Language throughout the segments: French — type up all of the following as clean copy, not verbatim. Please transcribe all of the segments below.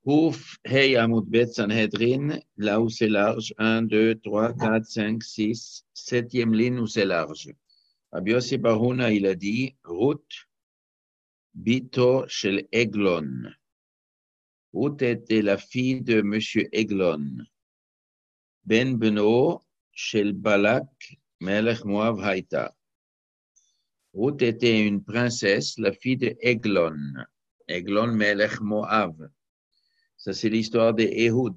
Ouf, Hey Amoud Bet Sanhedrin, là où c'est large, 1, 2, 3, 4, 5, 6, septième ligne où c'est large. Rabbi Yossi bar Huna, il a dit, Ruth, Bito shel Eglon. Ruth était la fille de Monsieur Eglon. Ben Beno shel Balak, Melech Moav Haïta. Ruth était une princesse, la fille de Eglon. Eglon Melech Moav. Ça, c'est l'histoire de Ehud.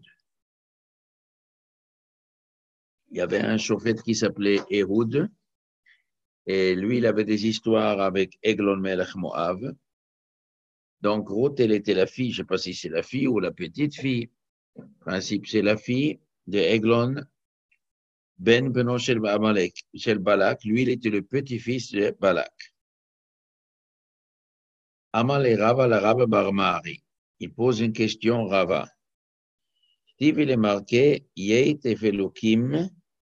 Il y avait un chauffeur qui s'appelait Ehud, et lui, il avait des histoires avec Eglon Melech Moav. Donc, Ruth, elle était la fille, je ne sais pas si c'est la fille ou la petite fille. En principe, c'est la fille de Eglon Ben Beno Shel Balak. Lui, il était le petit-fils de Balak. Amal et Rava, la Rava Barmari. Il pose une question, Rava. Steve, il est marqué, Yeit Evelokim,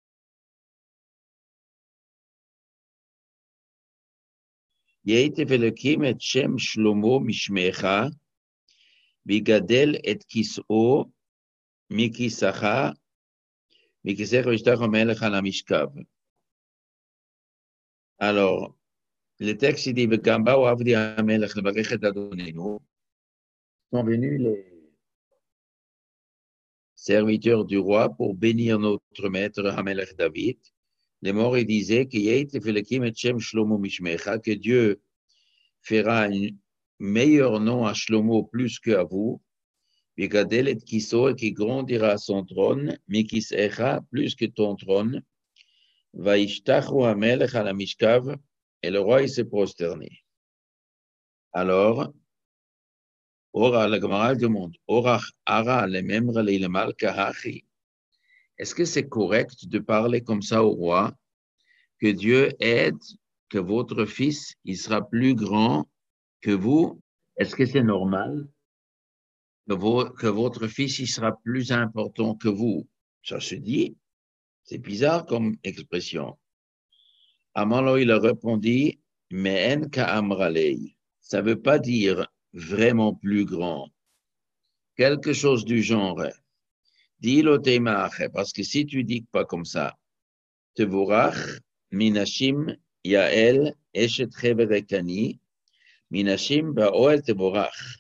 Yeit Evelokim et Shem Shlomo Mishmecha, Bigadel et Kis'o, Mikisacha, Mikisech Vishtach Omelech ala Mishkav. Alors, le texte dit, Bekamba ou Avdi Amelech, le Barechet Adonenu, sont venus les serviteurs du roi pour bénir notre maître Amelech David. Les morts, ils disaient que Dieu fera un meilleur nom à Shlomo plus qu'à vous, et qui grandira à son trône, Mikisecha plus que ton trône, Vaishtachu Amelech à la Mishkav, et le roi il s'est prosterné. Alors, Ora, la Gemara demande, Orach Ara, le membre, le mal kahachi. Est-ce que c'est correct de parler comme ça au roi, que Dieu aide, que votre fils, il sera plus grand que vous? Est-ce que c'est normal que votre fils, il sera plus important que vous? Ça se dit, c'est bizarre comme expression. Amalo, il a répondu, mais en ka amralei. Ça veut pas dire vraiment plus grand. Quelque chose du genre. Dis-le teimach, parce que si tu dis pas comme ça, Tevorach, Minashim, Yael, Eshet Reverekani, Minashim, Baoel Tevorach.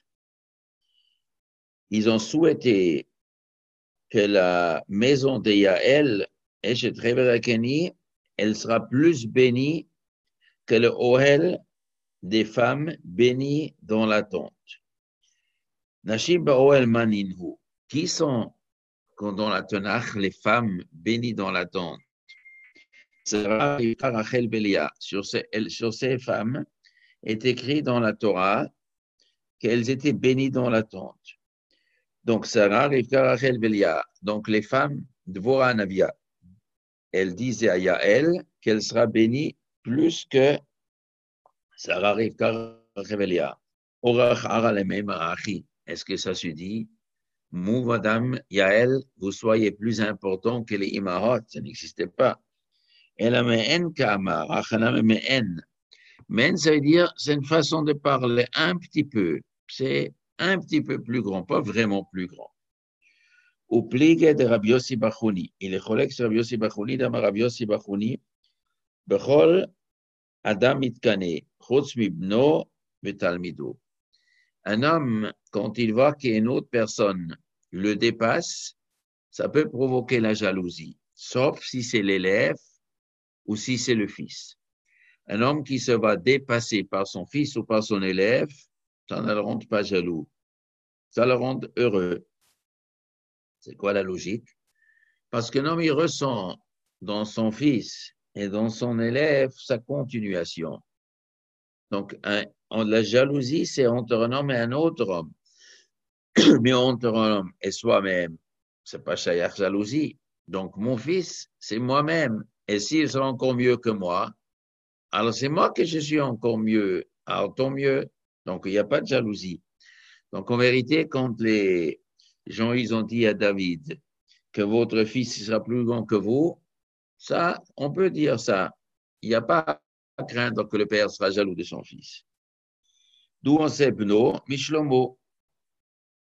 Ils ont souhaité que la maison de Yael, Eshet Reverekani, elle sera plus bénie que le Ohel des femmes bénies dans la tente. Nashim, Baoel Maninhu. Qui sont, dans la Tanakh, les femmes bénies dans la tente? Sarah et Rachel Belia. Sur ces femmes est écrit dans la Torah qu'elles étaient bénies dans la tente. Donc, Sarah et Rachel Belia. Donc, les femmes de Dvorah Navia, elles disaient à Yael qu'elle sera bénie plus que Sarah et Rachel Belia. Orach Ara le même Achi. Est-ce que ça se dit? Mou, madame Yael, vous soyez plus important que les Imahot. Ça n'existait pas. Elle a men kamar, achanam men. Men, ça veut dire, c'est une façon de parler un petit peu. C'est un petit peu plus grand, pas vraiment plus grand. Au plié de Rabbi Yossi bar Huna, il est collègue sur Rabbi Yossi bar Huna, dans Rabbi Yossi bar Huna, bechol adam mitkane, chutz mibno betalmido. Un homme, quand il voit qu'une autre personne le dépasse, ça peut provoquer la jalousie, sauf si c'est l'élève ou si c'est le fils. Un homme qui se va dépasser par son fils ou par son élève, ça ne le rend pas jaloux. Ça le rend heureux. C'est quoi la logique? Parce qu'un homme, il ressent dans son fils et dans son élève sa continuation. Donc, la jalousie, c'est entre un homme et un autre homme. Mais entre un homme et soi-même, c'est pas shayach jalousie. Donc, mon fils, c'est moi-même. Et s'il sera encore mieux que moi, alors c'est moi que je suis encore mieux. Alors, tant mieux. Donc, il n'y a pas de jalousie. Donc, en vérité, quand les gens, ils ont dit à David que votre fils sera plus grand que vous, ça, on peut dire ça. Il n'y a pas à craindre que le père sera jaloux de son fils. D'où on sait Bno, Mishlomo.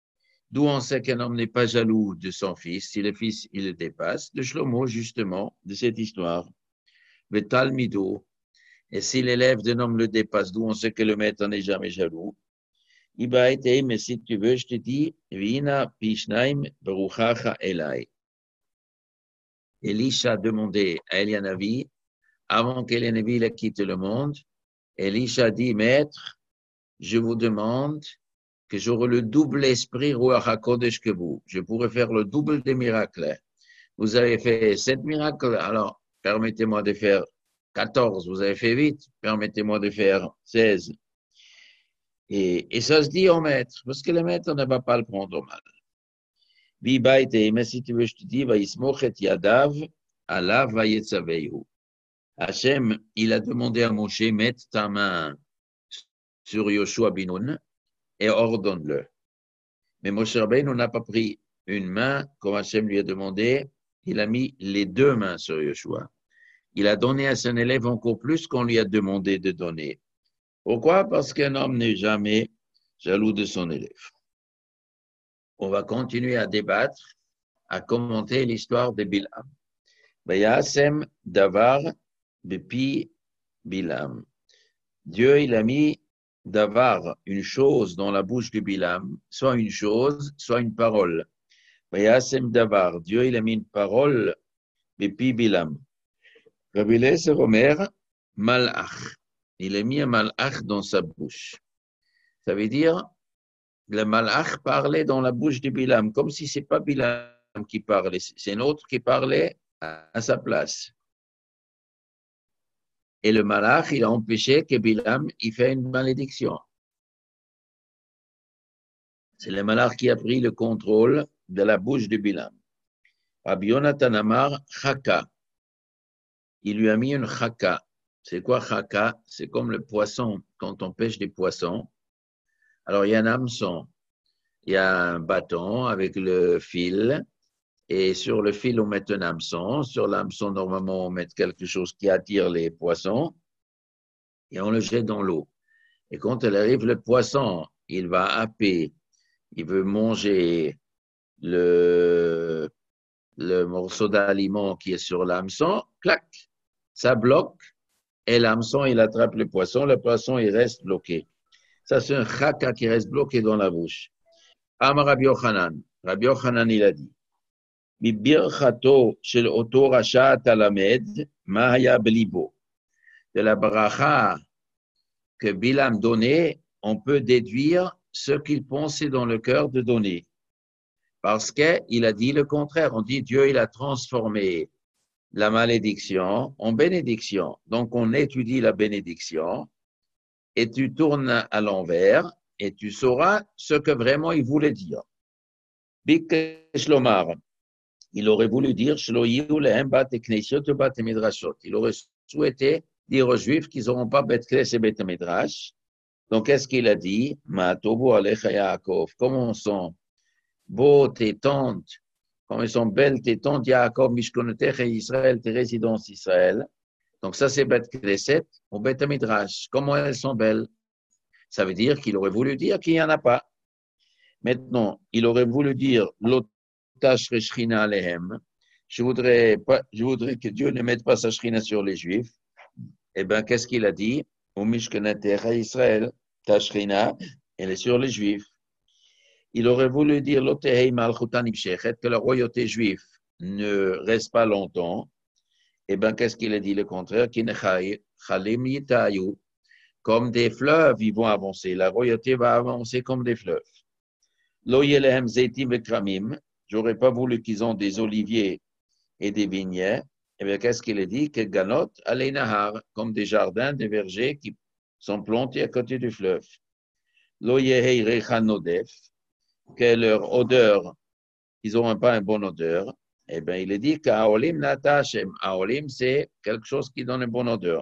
D'où on sait qu'un homme n'est pas jaloux de son fils. Si le fils, il le dépasse. De Shlomo, justement, de cette histoire. Le Talmido. Et si l'élève d'un homme le dépasse, d'où on sait que le maître n'est jamais jaloux. Iba été, mais si tu veux, je te dis, Vina Pishnaim Beruchacha Elai. Elisha a demandé à Elianavi, avant qu'Elianavi quitte le monde, Elisha dit, Maître, je vous demande que j'aurai le double esprit Ruach HaKodesh que vous. Je pourrais faire le double des miracles. Vous avez fait 7 miracles, alors permettez-moi de faire 14. Vous avez fait 8, permettez-moi de faire 16. Et ça se dit au maître, parce que le maître ne va pas le prendre au mal. Mais si tu veux, je te dis, Vaïsmochet Yadav, Allah Vayetzaveyu. Hachem, il a demandé à Moshe, mette ta main sur Yoshua Binoun et ordonne-le. Mais Moshe Rabbeinu n'a pas pris une main, comme Hachem lui a demandé, il a mis les deux mains sur Yoshua. Il a donné à son élève encore plus qu'on lui a demandé de donner. Pourquoi? Parce qu'un homme n'est jamais jaloux de son élève. On va continuer à débattre, à commenter l'histoire de Bilam. Vayasem davar bepi Bilam. Dieu, il a mis davar, une chose dans la bouche de Bilam, soit une chose, soit une parole. Vayasem davar, Dieu, il a mis une parole bepi Bilam. Rabbi Eliezer Omer, malach. Il a mis un malach dans sa bouche. Ça veut dire, le malach parlait dans la bouche de Bilam, comme si c'est pas Bilam qui parlait, c'est un autre qui parlait à sa place. Et le malach, il a empêché que Bilam il fait une malédiction. C'est le malach qui a pris le contrôle de la bouche de Bilam. Rabbi Yonatan Amar, chaka. Il lui a mis une chaka. C'est quoi chaka? C'est comme le poisson, quand on pêche des poissons. Alors, il y a un hameçon, il y a un bâton avec le fil, et sur le fil, on met un hameçon. Sur l'hameçon, normalement, on met quelque chose qui attire les poissons, et on le jette dans l'eau. Et quand elle arrive, le poisson, il va happer, il veut manger le morceau d'aliment qui est sur l'hameçon, clac, ça bloque, et l'hameçon, il attrape le poisson, il reste bloqué. Ça, c'est un chaka qui reste bloqué dans la bouche. Amar Rabbi Yochanan. Rabbi Yochanan, il a dit, Bibirchato shel oto rasha talamed, mahaya belibo. De la bracha que Bilam donnait, on peut déduire ce qu'il pensait dans le cœur de donner. Parce qu'il a dit le contraire. On dit Dieu, il a transformé la malédiction en bénédiction. Donc, on étudie la bénédiction et tu tournes à l'envers et tu sauras ce que vraiment il voulait dire. Bik Shlomar, il aurait voulu dire il aurait souhaité dire aux Juifs qu'ils n'auront pas Bet Knes et Bet Midrash. Donc, qu'est-ce qu'il a dit? Ma'atobu alecha Yaakov. Comment sont beaux tes tantes, comment sont belles tes tantes Yaakov, Mishkonetecha et Israël, tes résidences Israël. Donc, ça, c'est Bet Knesset ou Bet Midrash. Comment elles sont belles? Ça veut dire qu'il aurait voulu dire qu'il n'y en a pas. Maintenant, il aurait voulu dire l'otash reshrina alehem. Je voudrais que Dieu ne mette pas sa shrina sur les Juifs. Eh bien, qu'est-ce qu'il a dit? Au Mishkenatecha Israël, ta shrina, elle est sur les Juifs. Il aurait voulu dire l'otehei malchutan ibshechet, que la royauté juive ne reste pas longtemps. Eh bien, qu'est-ce qu'il a dit? Le contraire, chalim yitayu. Comme des fleuves, ils vont avancer. La royauté va avancer comme des fleuves. Lo yelehem zeitim vekramim. J'aurais pas voulu qu'ils ont des oliviers et des vignets. Eh bien, qu'est-ce qu'il a dit? Que ganot alei nahar, comme des jardins, des vergers qui sont plantés à côté du fleuve. Lo yehei rechan nodef, que leur odeur, ils n'auront pas une bonne odeur. Eh bien, il est dit qu'Aolim nata Hashem. Aolim, c'est quelque chose qui donne une bonne odeur.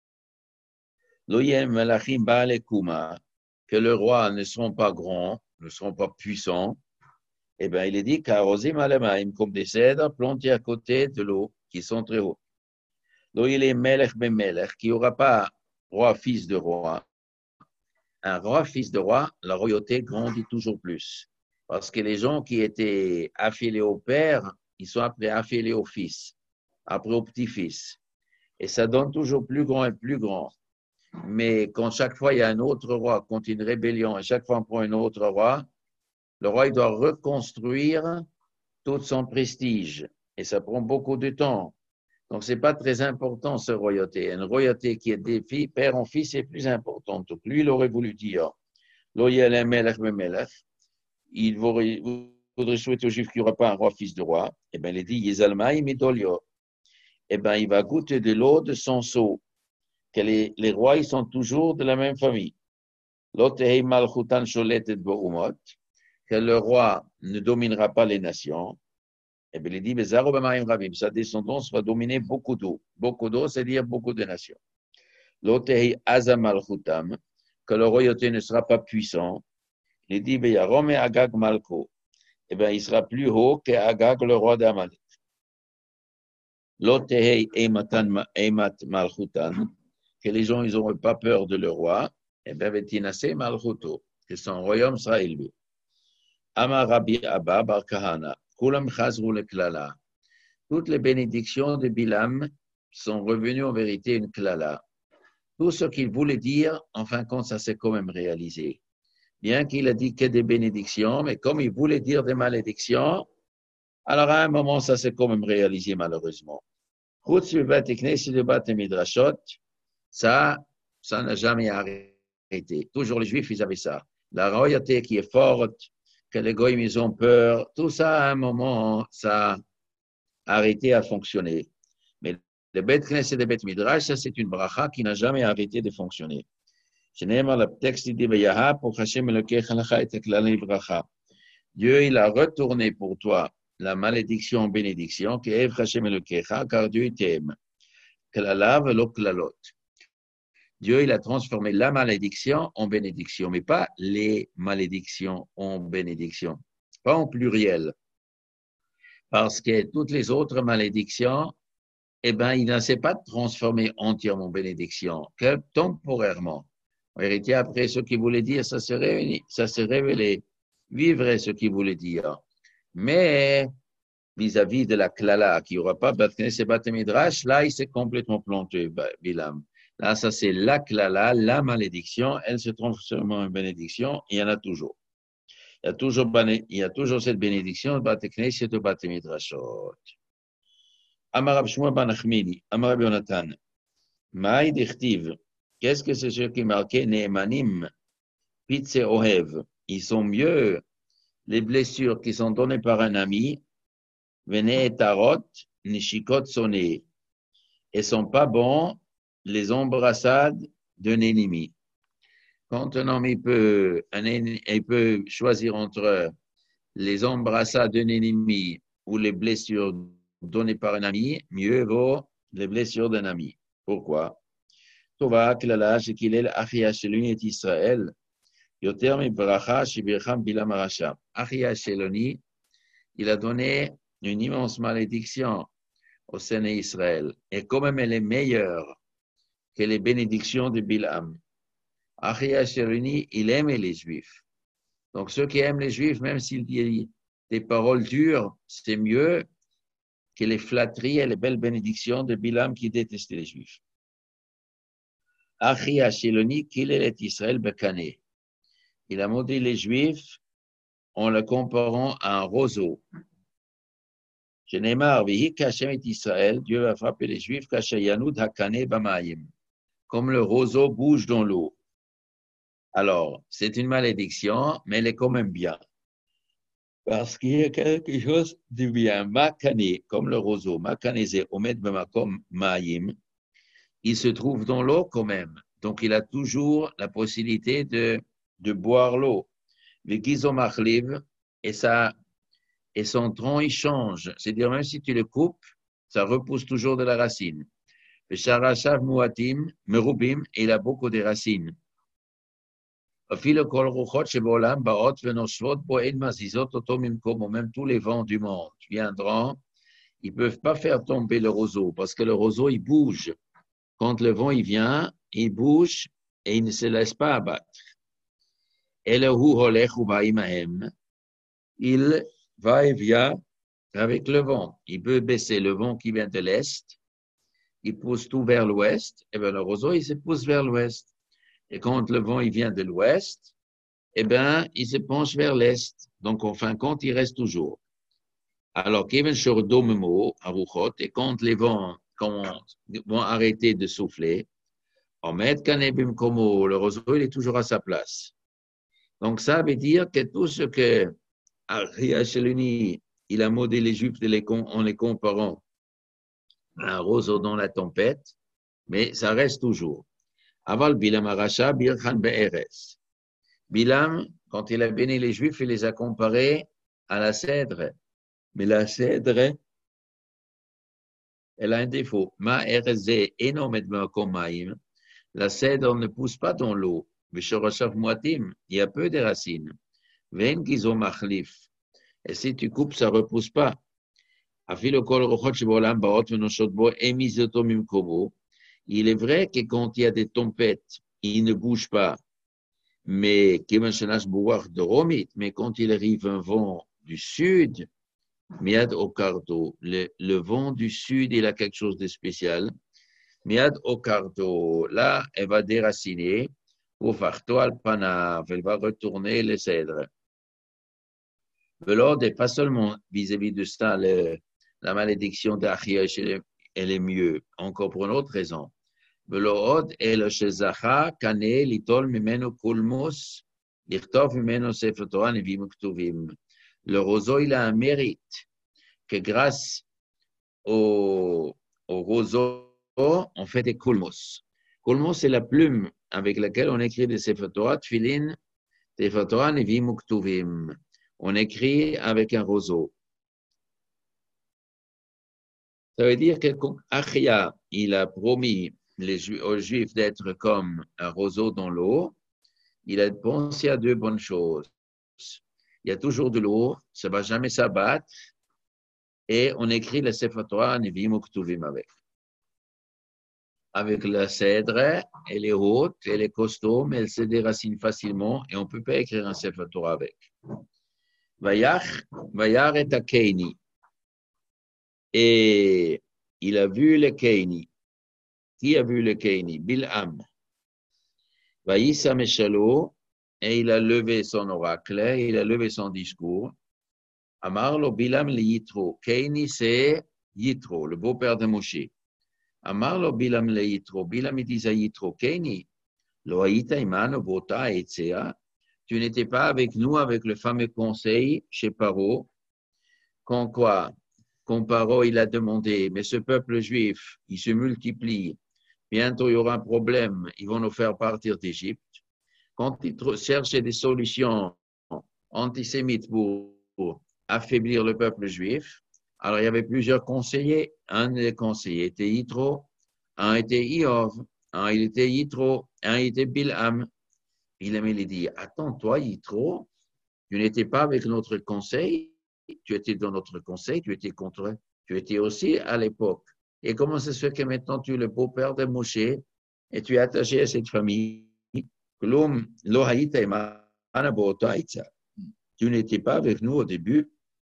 Loyem melachim ba'alekuma, que les rois ne seront pas grands, ne seront pas puissants. Eh bien, il est dit qu'Arozim alemaim, comme des cèdres plantés à côté de l'eau, qui sont très hauts. Loyele melech ben melech, qui n'aura pas roi, fils de roi. Un roi, fils de roi, la royauté grandit toujours plus. Parce que les gens qui étaient affiliés au père, ils sont après affiliés au fils, après au petit-fils. Et ça donne toujours plus grand et plus grand. Mais quand chaque fois il y a un autre roi, quand il y a une rébellion, et chaque fois on prend un autre roi, le roi il doit reconstruire tout son prestige. Et ça prend beaucoup de temps. Donc, ce n'est pas très important, ce royauté. Une royauté qui est des filles, père en fils, est plus importante. Donc, lui, il aurait voulu dire, il voudrait souhaiter aux Juifs qu'il n'y aura pas un roi fils de roi. Eh bien, il dit, Yezalmaï midolio. Eh bien, il va goûter de l'eau de son seau. Que les rois, ils sont toujours de la même famille. Lotehei malchutan sholetet bo'umot. Que le roi ne dominera pas les nations. Eh bien, il dit, sa descendance va dominer beaucoup d'eau. Beaucoup d'eau, c'est-à-dire beaucoup de nations. L'Otei Azam al-Khutam, que le royauté ne sera pas puissant. Il dit, Yarom et Agag Malko. Eh bien, il sera plus haut qu'Agag, le roi d'Amalek. L'Otei Eimat Malchutan, que les gens, ils n'auront pas peur de le roi. Eh bien, Vetinase Malchuto, que son royaume sera élevé. Amar Rabbi Abba Bar Kahana. Toutes les bénédictions de Bilam sont revenues en vérité une klala. Tout ce qu'il voulait dire, en fin de compte, ça s'est quand même réalisé. Bien qu'il a dit que des bénédictions, mais comme il voulait dire des malédictions, alors à un moment, ça s'est quand même réalisé malheureusement. Ça n'a jamais arrêté. Toujours les Juifs, ils avaient ça. La royauté qui est forte, que les goïms, ils ont peur, tout ça, à un moment, ça a arrêté à fonctionner. Mais le Beth Knesset et le Beth Midrash, ça, c'est une bracha qui n'a jamais arrêté de fonctionner. Le texte dit, Dieu, il a retourné pour toi la malédiction en bénédiction, car Dieu t'aime. Dieu, il a transformé la malédiction en bénédiction, mais pas les malédictions en bénédiction, pas en pluriel. Parce que toutes les autres malédictions, eh bien, il ne s'est pas transformé entièrement en bénédiction, que temporairement. En vérité, après, ce qu'il voulait dire, ça s'est révélé, vivre ce qu'il voulait dire. Mais, vis-à-vis de la klala, qui n'aura pas Bat-Knesset Bat-Midrash, là, il s'est complètement planté, Bilam. Là, ça, c'est la klala, la malédiction, elle se transforme en bénédiction, il y en a toujours. Il y a toujours cette bénédiction, Bat-Knesset et Bat-Midrashot. Amar Rab Shmuel ben Achmidi, Amar Rabbi Yonatan, Maïd Ichtiv, qu'est-ce que c'est ce qui est marqué Neemanim, Pitse Ohev, ils sont mieux les blessures qui sont données par un ami, Vene Tarot, Nishikot Soné, et sont pas bons les embrassades d'un ennemi. Quand un homme il peut choisir entre les embrassades d'un ennemi ou les blessures données par un ami, mieux vaut les blessures d'un ami. Pourquoi? Tova klala shekilel achia sheloni et Israël yoter mi bracha shebircham bilam rasha. Achia sheloni, il a donné une immense malédiction au sein d'Israël. Et quand même, elle est meilleure que les bénédictions de Bilam. Achia sheloni, il aimait les Juifs. Donc, ceux qui aiment les Juifs, même s'ils disent des paroles dures, c'est mieux que les flatteries et les belles bénédictions de Bilam qui détestait les Juifs. Achi Hacheloni, qu'il est Israël Bekané. Il a maudit les Juifs en le comparant à un roseau. Je n'ai marre, Israël, Dieu a frappé les Juifs, Kashayanud Hakane Bamayim, comme le roseau bouge dans l'eau. Alors, c'est une malédiction, mais elle est quand même bien. Parce qu'il y a quelque chose de bien. Makane, comme le roseau, Makane c'est Omed Bamakom Mayim, il se trouve dans l'eau quand même. Donc, il a toujours la possibilité de boire l'eau. Et son tronc, il change. C'est-à-dire, même si tu le coupes, ça repousse toujours de la racine. Le Sharashav Muatim, Merubim, il a beaucoup de racines. Même tous les vents du monde viendront, ils ne peuvent pas faire tomber le roseau parce que le roseau, il bouge. Quand le vent il vient, il bouge et il ne se laisse pas abattre. il va et vient avec le vent. Il peut baisser le vent qui vient de l'Est, il pousse tout vers l'Ouest, et bien le roseau, il se pousse vers l'Ouest. Et quand le vent, il vient de l'Ouest, eh bien, il se penche vers l'Est. Donc, en fin de compte, il reste toujours. Alors, Kevin Shordomemo, Aruchot, et quand les vents vont arrêter de souffler, Omed Kanebim Komo, le roseau, il est toujours à sa place. Donc, ça veut dire que tout ce que Ariya Sheluni, il a modélé les Juifs en les comparant à un roseau dans la tempête, mais ça reste toujours. Aval Bilam Arasha, Birchan Be'eres. Bilam, quand il a béni les Juifs, il les a comparés à la cèdre. Mais la cèdre, elle a un défaut. Ma erze énormément komaim. La cèdre ne pousse pas dans l'eau. Il y a peu de racines. Ven gizo machlif. Et si tu coupes, ça ne repousse pas. Il est vrai que quand il y a des tempêtes, il ne bouge pas. Mais quand il arrive un vent du sud, Miad Okardo, le vent du sud, il a quelque chose de spécial. Miad Okardo, là, elle va déraciner. Oufarto Alpanav, elle va retourner les cèdres. Velour, et pas seulement vis-à-vis de ça, la malédiction d'Achia, elle est mieux, encore pour une autre raison. Velour, et le Shezacha, Kane, Litol, Mimeno, Kulmos, Lichtov, Mimeno, Sefer Torah, Nevim, Ktuvim. Le roseau, il a un mérite que grâce au roseau, on fait des kulmos. Kulmos, c'est la plume avec laquelle on écrit des Sefer Torah, Tfilin, Sefer Torah, Nevim, Ktuvim. On écrit avec un roseau. Ça veut dire que Achia, il a promis aux Juifs d'être comme un roseau dans l'eau. Il a pensé à deux bonnes choses. Il y a toujours de l'eau, ça ne va jamais s'abattre. Et on écrit le Sefer Torah, Nevim Uktuvim avec. Avec la cèdre, elle est haute, elle est costaud, mais elle se déracine facilement et on ne peut pas écrire un Sefer Torah avec. Vayar et Akeini. Et il a vu le Keini. Qui a vu le Keini? Bil'am. Vaïssa Meshalo, et il a levé son oracle, il a levé son discours. Amarlo Bilam le Yitro. Keini, c'est Yitro, le beau-père de Moshe. Amarlo Bilam le Yitro. Bilam, il dit à Yitro, Keini, lo haïta imano vota etzea. Tu n'étais pas avec nous, avec le fameux conseil chez Paro. Quand quoi? Quand Paro, il a demandé, mais ce peuple juif, il se multiplie. Bientôt, il y aura un problème. Ils vont nous faire partir d'Égypte. Quand il cherchait des solutions antisémites pour affaiblir le peuple juif, alors il y avait plusieurs conseillers. Un des conseillers était Yitro, un était Iov, un il était Yitro, un il était Bil'am. Bil'am, il dit, attends, toi, Yitro, tu n'étais pas avec notre conseil, tu étais dans notre conseil, tu étais contre, tu étais aussi à l'époque. Et comment ça se fait que maintenant tu es le beau-père de Moshe et tu es attaché à cette famille? Tu n'étais pas avec nous au début.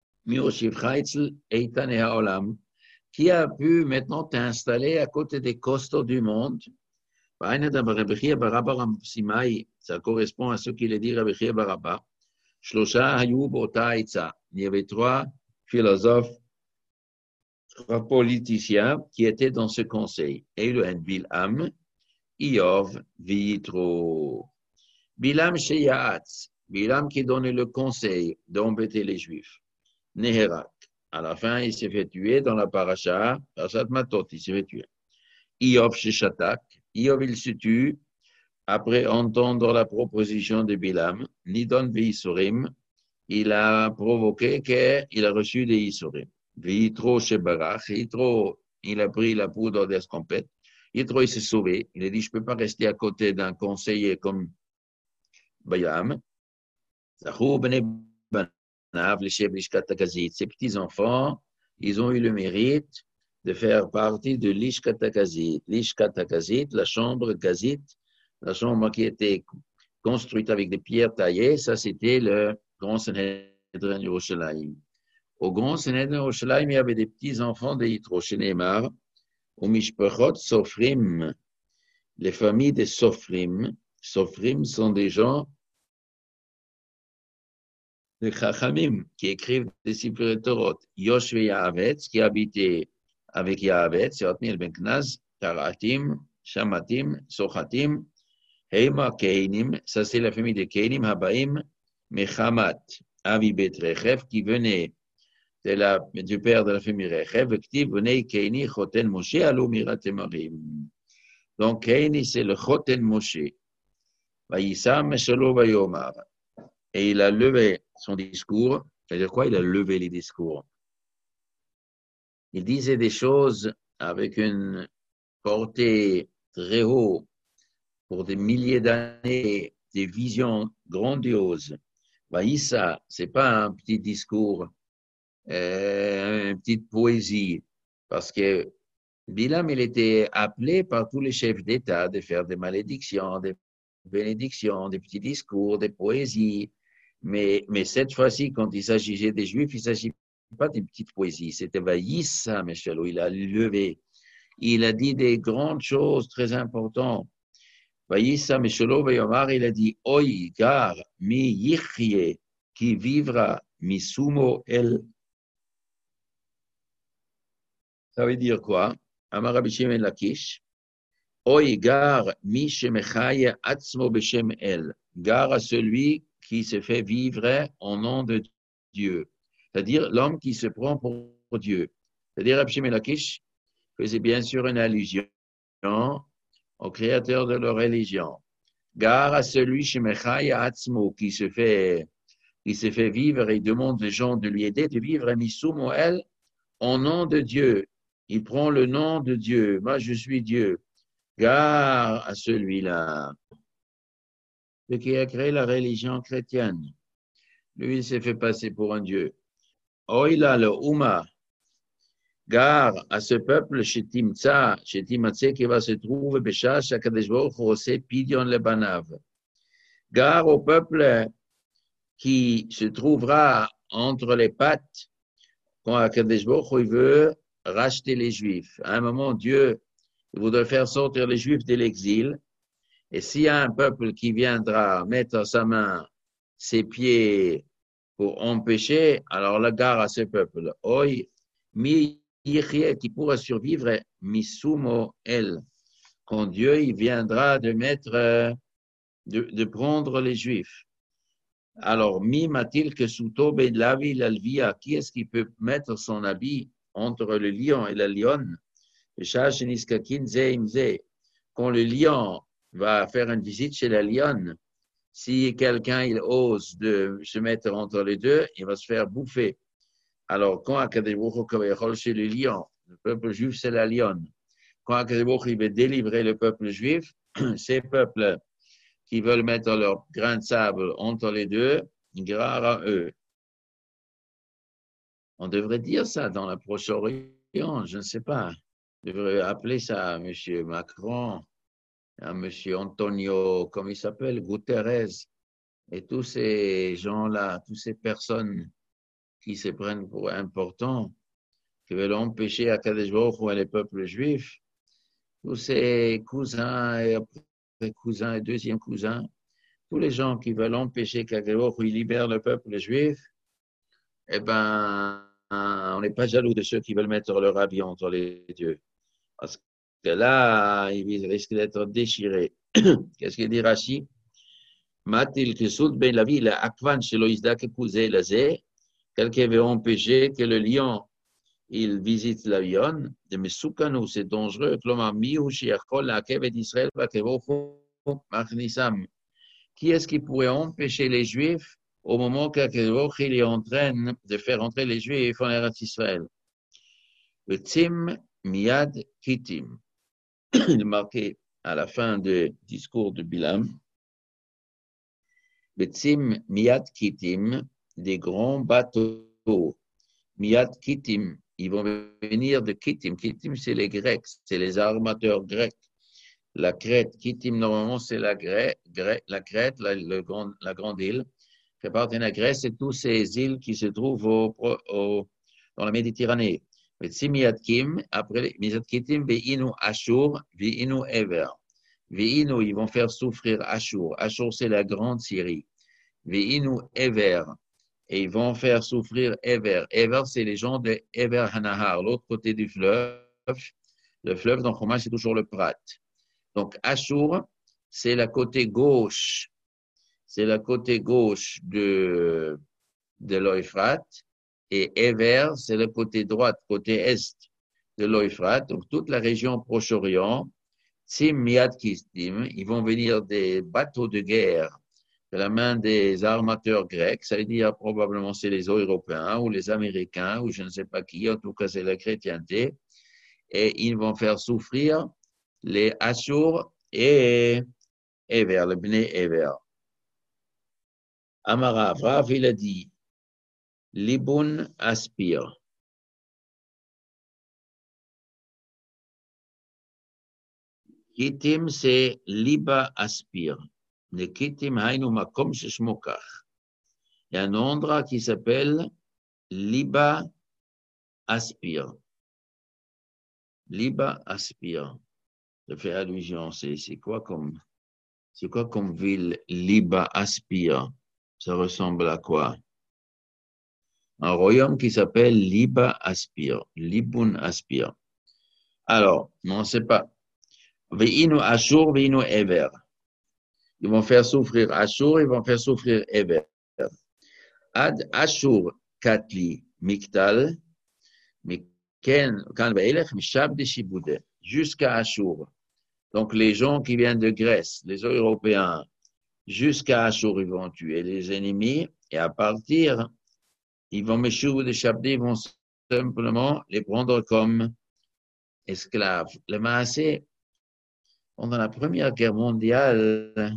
Qui a pu maintenant t'installer à côté des costauds du monde? Ça correspond à ce qu'il a dit Rabbi Chia Barabba. Il y avait trois philosophes, trois politiciens qui étaient dans ce conseil. Eilu Bil'am, Iov, Yitro. Bilam Sheyaatz, Bilam qui donnait le conseil d'embêter les Juifs. Neherak. À la fin, il s'est fait tuer dans la paracha, Parashat Matot, il s'est fait tuer. Iov Sheshatak, Iov il se tue après entendre la proposition de Bilam. Nidon Ve'Isurim, il a provoqué qu'il a reçu des Isurim. Ve'Yitro Shebarach, Yitro, il a pris la poudre d'escampette. Yitro, il s'est sauvé. Il a dit, je ne peux pas rester à côté d'un conseiller comme Bilam. Ces petits-enfants, ils ont eu le mérite de faire partie de l'Ishkat HaKazit. L'Ishkat HaKazit, la chambre Kazit, la chambre qui était construite avec des pierres taillées, ça c'était le grand Sanhédrin. Sanhedrin Yerushalayim. Au grand Sanhedrin Yerushalayim, il y avait des petits-enfants des Yitro, Shenemar, ou Mishpachot Sofrim, les familles des Sofrim. Sofrim sont des gens, des Chachamim, qui écrivent des Sifrei Torot. Yoshve Yaavetz, qui habitait avec Yaavetz, Yotniel Ben Knaz, Karatim, Shamatim, Sochatim, Heima Keinim, ça c'est la famille de Keinim, Habaim, Mechamat, Avi Bet Rechev, qui venait du père de la famille Rechev, qui venait Keini, Choten Moshe, Alou Miratemarim. Donc Keini, c'est le Choten Moshe. Vaïsam, Shelo Vayomar. Et il a levé son discours. C'est-à-dire quoi? Il a levé les discours. Il disait des choses avec une portée très haute pour des milliers d'années, des visions grandioses. Vaïssa, c'est pas un petit discours, une petite poésie, parce que Bilam, il était appelé par tous les chefs d'État de faire des malédictions, des bénédictions, des petits discours, des poésies. Mais cette fois-ci, quand il s'agissait des Juifs, il ne s'agit pas d'une petite poésie. C'était Vaïssa, Meshelo. Il a levé. Il a dit des grandes choses très importantes. Vaïssa, Meshelo, Vayomar, il a dit Oi, gar, mi yichye, qui vivra, mi sumo el. Ça veut dire quoi? Amar Rabbi Shimon Lakish. Oi, gar, mi shemechaye atzmo beshem el. Gar à celui qui se fait vivre en nom de Dieu. C'est-à-dire l'homme qui se prend pour Dieu. C'est-à-dire Rabbi Shimon Lakish faisait bien sûr une allusion au créateur de leur religion. Gar à celui shemechaye atzmo qui se fait vivre et demande aux gens de lui aider de vivre misumo el en nom de Dieu. Il prend le nom de Dieu. Moi, je suis Dieu. Gare à celui-là, ce qui a créé la religion chrétienne. Lui, il s'est fait passer pour un Dieu. Oïla le Ouma, gare à ce peuple chez Timtsa, chez Timatse, qui va se trouver, Béchash, à Kadeshbo, Chosé, Pidion, le Banav. Gare au peuple qui se trouvera entre les pattes quand Akadeshbo, il veut racheter les Juifs. À un moment, Dieu voudrait faire sortir les Juifs de l'exil. Et s'il y a un peuple qui viendra mettre à sa main ses pieds pour empêcher, alors la gare à ce peuple. Oi, mi yichye, qui pourra survivre, misumo el. Quand Dieu il viendra de mettre, de prendre les Juifs. Alors, mi matil que souto bedlavi l'alvia, qui est-ce qui peut mettre son habit entre le lion et la lionne? Quand le lion va faire une visite chez la lionne, si quelqu'un il ose de se mettre entre les deux, il va se faire bouffer. Alors, quand Akadosh Baruch Hu chez le lion, le peuple juif, c'est la lionne. Quand Akadosh Baruch Hu veut délivrer le peuple juif, ces peuples qui veulent mettre leur grain de sable entre les deux, grâce à eux. On devrait dire ça dans la Proche-Orient, je ne sais pas. On devrait appeler ça M. Macron, à M. Antonio, comme il s'appelle, Guterres, et tous ces gens-là, toutes ces personnes qui se prennent pour importants, qui veulent empêcher Akadosh Baruch Hu et les peuples juifs, tous ces cousins et après cousins et deuxième cousins, tous les gens qui veulent empêcher qu'Akadosh Baruch Hu libère le peuple juif, eh ben, on n'est pas jaloux de ceux qui veulent mettre leur habit entre les dieux. Parce que là, ils risquent d'être déchirés. Qu'est-ce qu'il dit Rashi? Matil kesud ben la ville akvan shelo izdak ekuzé lazé. Quelqu'un veut empêcher que le lion il visite la lionne. De mesukanu, c'est dangereux. Klomar mihu shiachkol la'akev et Israël vakevofu machnisam. Qui est-ce qui pourrait empêcher les Juifs au moment qu'Akadosh il est en train de faire entrer les Juifs en Eretz Israël? Le Tzim Miyad Kittim. Il est marqué à la fin du discours de Bilam. Le Tzim Miyad Kittim, des grands bateaux. Miyad Kittim, ils vont venir de Kittim. Kittim, c'est les Grecs, c'est les armateurs grecs. La Crète, Kittim, normalement, c'est la Crète, la grande île. qui appartiennent à la Grèce et toutes ces îles qui se trouvent dans la Méditerranée. Après Miatkitim, Ve'inu Ashur, Ve'inu Ever. Ve'inu, ils vont faire souffrir Ashur. Ashur, c'est la grande Syrie. Ve'inu Ever. Et ils vont faire souffrir Ever. Ever, c'est les gens de Ever Hanahar, l'autre côté du fleuve. Le fleuve, dans Chumash, c'est toujours le Prat. Donc, Ashur, c'est la côté gauche. C'est la côté gauche de l'Euphrate. Et Ever, c'est le côté droit, côté est de l'Euphrate. Donc, toute la région Proche-Orient, Tzim Miat Kistim, ils vont venir des bateaux de guerre de la main des armateurs grecs. Ça veut dire probablement c'est les Européens ou les Américains ou je ne sais pas qui. En tout cas, c'est la chrétienté. Et ils vont faire souffrir les Ashur et Ever, le Bnei Ever. Amara, Rav, il a dit, Libun aspire. Kittim, c'est Liba aspire. Le Kittim, hainu makom sheshmokach. Il y a un endroit qui s'appelle Liba aspire. Liba aspire. Ça fait allusion, c'est quoi comme ville Liba aspire? Ça ressemble à quoi? Un royaume qui s'appelle Liba aspire. Libun aspire. Alors, on ne sait pas. Ve'inu Ashur, ve'inu Ever. Ils vont faire souffrir Ashur, ils vont faire souffrir Ever. Ad Ashur Katli Miktal, jusqu'à Ashur. Donc, les gens qui viennent de Grèce, les Européens, jusqu'à Ashur, ils vont tuer les ennemis et à partir, ils vont ils vont simplement les prendre comme esclaves. Le Maasé, pendant la Première Guerre mondiale,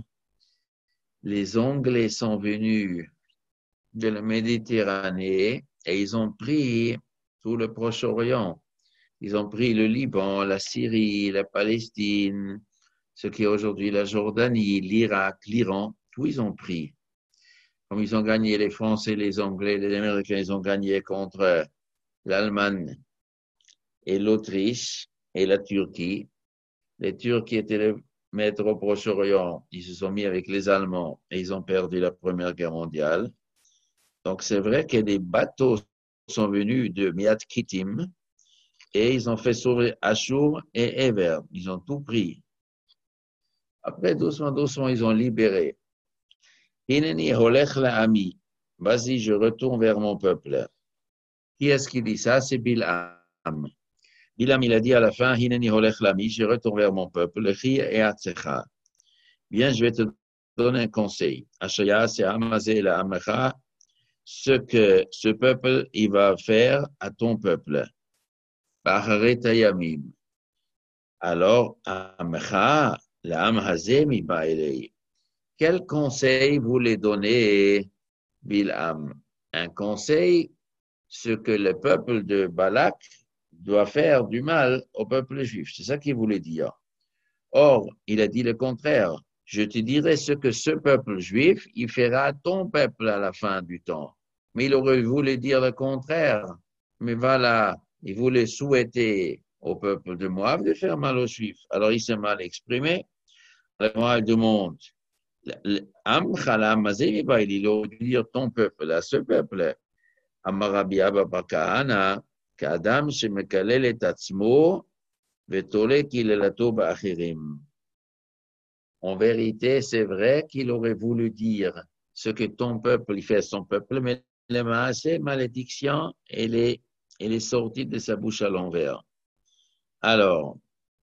les Anglais sont venus de la Méditerranée et ils ont pris tout le Proche-Orient. Ils ont pris le Liban, la Syrie, la Palestine, ce qui est aujourd'hui la Jordanie, l'Irak, l'Iran, tout ils ont pris. Comme ils ont gagné les Français, les Anglais, les Américains, ils ont gagné contre l'Allemagne et l'Autriche et la Turquie. Les Turcs qui étaient les maîtres au Proche-Orient, ils se sont mis avec les Allemands et ils ont perdu la Première Guerre mondiale. Donc c'est vrai que des bateaux sont venus de Miat Kittim et ils ont fait sauver Ashur et Ever. Ils ont tout pris. Après, doucement, doucement, ils ont libéré. Hineni holech la'ami. Vas-y, je retourne vers mon peuple. Qui est-ce qui dit ça? C'est Bil'am. Bil'am, il a dit à la fin, Hineni holech la'ami, je retourne vers mon peuple. Le chi et atzecha. Bien, je vais te donner un conseil. Ashaya, c'est amazé la amecha. Ce que ce peuple, il va faire à ton peuple. Baharetayamim. Alors, amecha, la amhazé mi ba'elei. Quel conseil voulait donner Bil'am? Un conseil, ce que le peuple de Balak doit faire du mal au peuple juif. C'est ça qu'il voulait dire. Or, il a dit le contraire. Je te dirai ce que ce peuple juif, il fera à ton peuple à la fin du temps. Mais il aurait voulu dire le contraire. Mais voilà, il voulait souhaiter au peuple de Moab de faire mal aux juifs. Alors, il s'est mal exprimé. La morale du monde. Il aurait dû dire ton peuple, à ce peuple. Amarabi Abba Bakahana, qu'Adam se mekalel et atzmo, vetole qu'il est la toba achirim. En vérité, c'est vrai qu'il aurait voulu dire ce que ton peuple, il fait à son peuple, mais les maasé, malédiction, elle est sortie de sa bouche à l'envers. Alors,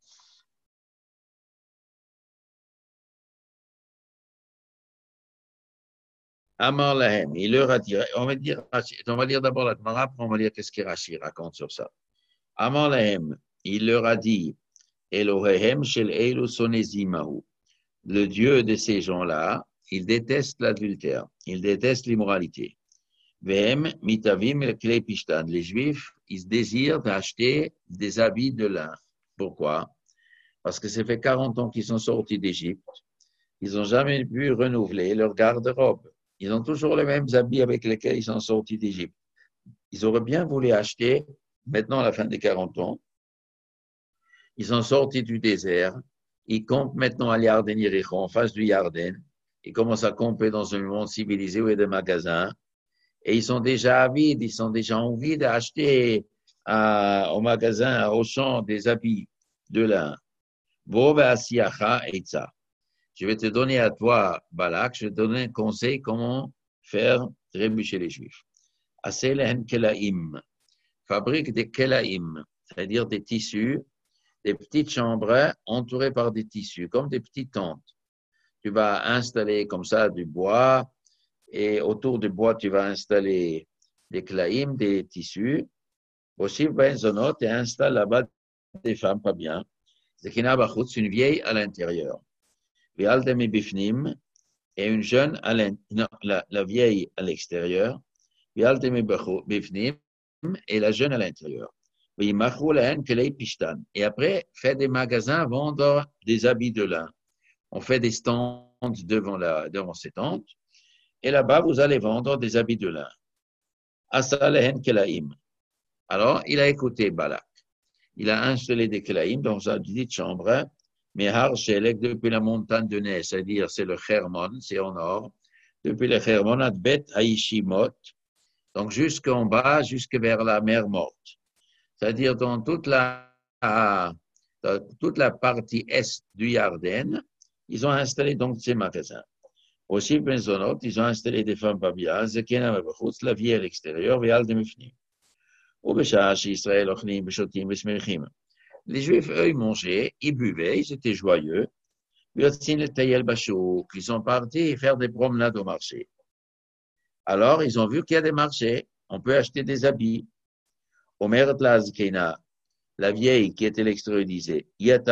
Amar Lahem, il leur a dit, on va lire d'abord la Gemara, après on va lire qu'est-ce que Rashi raconte sur ça. Amar Lahem, il leur a dit, Elohehem shel Eilu sonezimahu. Le Dieu de ces gens-là, il déteste l'adultère, il déteste l'immoralité. Vehem mitavim el klei pishtan. Les Juifs, ils désirent d'acheter des habits de lin. Pourquoi? Parce que ça fait 40 ans qu'ils sont sortis d'Égypte. Ils n'ont jamais pu renouveler leur garde-robe. Ils ont toujours les mêmes habits avec lesquels ils sont sortis d'Égypte. Ils auraient bien voulu acheter, maintenant à la fin des 40 ans, ils sont sortis du désert, ils campent maintenant à Yarden Yericho, en face du Yarden, ils commencent à camper dans un monde civilisé où il y a des magasins, et ils sont déjà avides, ils sont déjà envie d'acheter au magasin, à Auchan, des habits de lin. Je vais te donner à toi, Balak, je vais te donner un conseil comment faire trébucher les Juifs. Aselen kelaim, fabrique des kelaim, c'est-à-dire des tissus, des petites chambres entourées par des tissus, comme des petites tentes. Tu vas installer comme ça du bois, et autour du bois, tu vas installer des kelaim, des tissus. Aussi, ben zonot, et installe là-bas des femmes pas bien. C'est une vieille à l'intérieur. Et une jeune à l'intérieur, la vieille à l'extérieur. Et la jeune à l'intérieur. Et après, fait des magasins, vendre des habits de lin. On fait des stands devant ces tentes. Et là-bas, vous allez vendre des habits de lin. Alors, il a écouté Balak. Il a installé des kelaïm dans sa petite chambre, mais Har Shelek, depuis la montagne de neige, c'est-à-dire c'est le Hermon, c'est au nord, depuis le Hermon, Adbet Haishimot, donc jusqu'en bas, jusque vers la mer morte. C'est-à-dire dans toute la partie est du Yarden, ils ont installé donc ces magasins. Aussi, Benzonot, ils ont installé des femmes babia, Zekena Mebechutz, la vie à l'extérieur, Vial de Mifnim. Les Juifs, eux, ils mangeaient, ils buvaient, ils étaient joyeux. Ils sont partis faire des promenades au marché. Alors, ils ont vu qu'il y a des marchés, on peut acheter des habits. Omer Tlazkena, la vieille qui était l'extérieur, disait,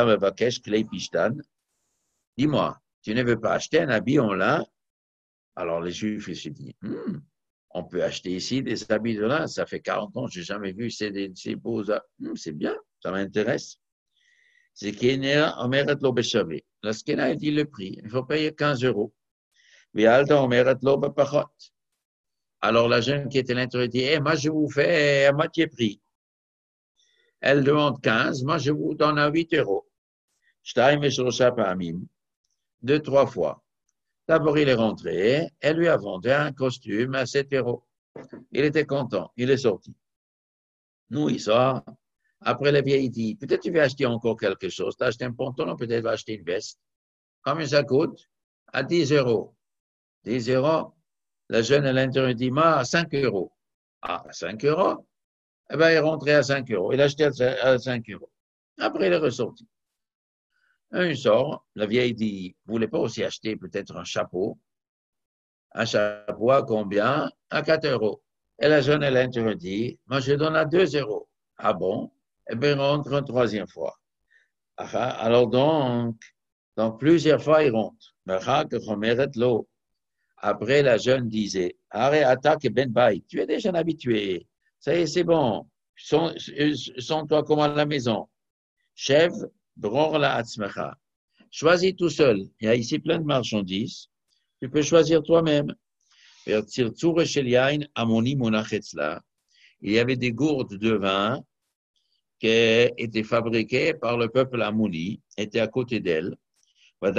dis-moi, tu ne veux pas acheter un habit en lin? Alors, les Juifs, ils se disent, on peut acheter ici des habits de lin. Ça fait 40 ans, je n'ai jamais vu ces beaux habits. C'est bien, ça m'intéresse. C'est qu'Énéa, Omeret lo beshavé. La Skena, elle dit le prix. Il faut payer 15 euros. Vialda, Omeret lo bepachot. Alors la jeune qui était à l'intérieur dit, moi je vous fais à moitié prix. Elle demande 15, moi je vous donne à 8 euros. Shtaim et Shosha Pamim. 2-3 fois. D'abord, il est rentré, elle lui a vendu un costume à 7 euros. Il était content, il est sorti. Nous, il sort. Après, la vieille dit, peut-être tu vas acheter encore quelque chose. Tu as acheté un pantalon, peut-être tu vas acheter une veste. Combien ça coûte? À 10 euros. 10 euros. La jeune à l'intérieur dit, à 5 euros. Ah, 5 euros? Eh bien, il est rentré à 5 euros. Il a acheté à 5 euros. Après, il est ressorti. Il sort. La vieille dit, vous voulez pas aussi acheter peut-être un chapeau? Un chapeau à combien? À 4 euros. Et la jeune à l'intérieur dit, moi, je donne à 2 euros. Ah bon? Eh bien, il rentre une troisième fois. Alors donc plusieurs fois, il rentre. Après, la jeune disait, arrête, attaque Ben Bay, tu es déjà habitué. Ça y est, c'est bon. Sens-toi comme à la maison. Chef, bror la atzmecha. Choisis tout seul. Il y a ici plein de marchandises. Tu peux choisir toi-même. Il y avait des gourdes de vin qui étaient fabriquées par le peuple Amouni, étaient à côté d'elle. À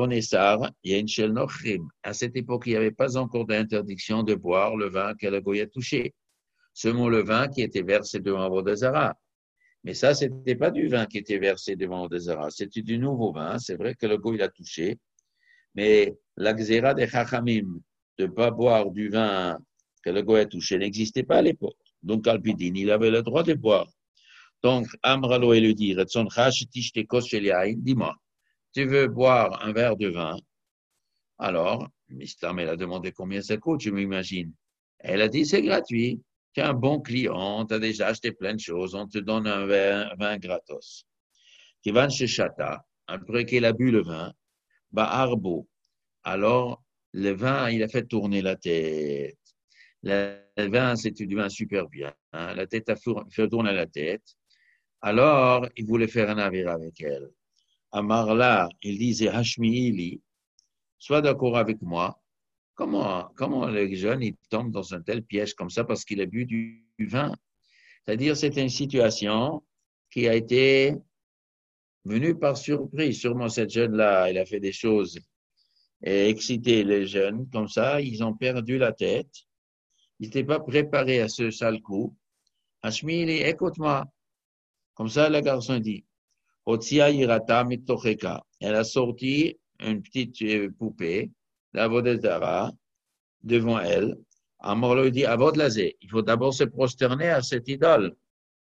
cette époque, il n'y avait pas encore d'interdiction de boire le vin que le goy a touché. Seulement le vin qui était versé devant Avodazara. Mais ça, ce n'était pas du vin qui était versé devant Avodazara. C'était du nouveau vin. C'est vrai que le goy l'a touché. Mais la xéra des Chachamim, de ne pas boire du vin que le goy a touché, n'existait pas à l'époque. Donc, Alpidin, il avait le droit de boire. Donc, Amralo et lui dit, dis-moi, tu veux boire un verre de vin? Alors, Mistam, elle a demandé combien ça coûte, je m'imagine. Elle a dit, c'est gratuit. Tu es un bon client, tu as déjà acheté plein de choses, on te donne un vin gratos. Kivan Shechata, après qu'il a bu le vin, Arbo. Alors, le vin, il a fait tourner la tête. Le vin, c'était du vin super bien. Hein? La tête a fait tourner la tête. Alors, il voulait faire un navire avec elle. Amarla, il disait, Hashmi'ili, sois d'accord avec moi. comment le jeune il tombe dans un tel piège comme ça parce qu'il a bu du vin? C'est-à-dire, c'est une situation qui a été venue par surprise. Sûrement, cette jeune-là, elle a fait des choses et excité les jeunes. Comme ça, ils ont perdu la tête. Ils n'étaient pas préparés à ce sale coup. Hashmi, il dit, écoute-moi. Comme ça, le garçon dit, Otsia Irata Mitocheka. Elle a sorti une petite poupée d'Avodazara devant elle. Amor lui dit, Avodlazé, il faut d'abord se prosterner à cette idole.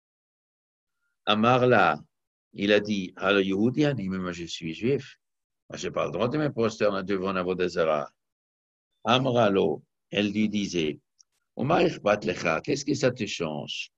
Amar là, il a dit, alors Yehudi a dit, mais moi je suis juif. Moi, je n'ai pas le droit de me prosterner devant Avodazara. Amralo, elle lui disait, qu'est-ce que ça te change?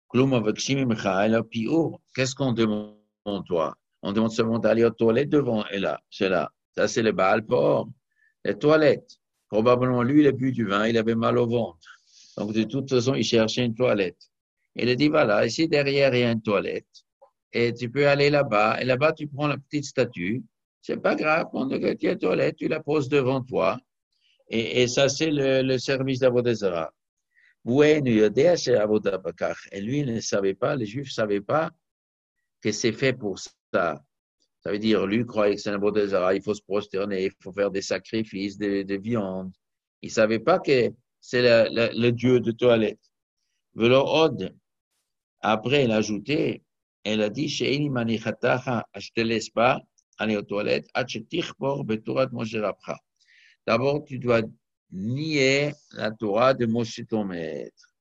Qu'est-ce qu'on demande, toi? On demande seulement d'aller aux toilettes devant elle, là. C'est là. Ça, c'est le Baal Port. Les toilettes. Probablement, lui, il a bu du vin, il avait mal au ventre. Donc, de toute façon, il cherchait une toilette. Il a dit, voilà, ici derrière, il y a une toilette. Et tu peux aller là-bas. Et là-bas, tu prends la petite statue. C'est pas grave. Quand tu as une toilette, tu la poses devant toi. Et ça, c'est le service d'Avodazara. Et lui, il ne savait pas, les Juifs ne savaient pas que c'est fait pour ça. Ça veut dire, lui croyait que c'est un Avodazara, il faut se prosterner, il faut faire des sacrifices de viande. Il ne savait pas que c'est le dieu de toilette. Après, elle a ajouté, elle a dit, je te laisse pas aller aux toilettes, d'abord, tu dois nier la Torah de Moshe ton maître.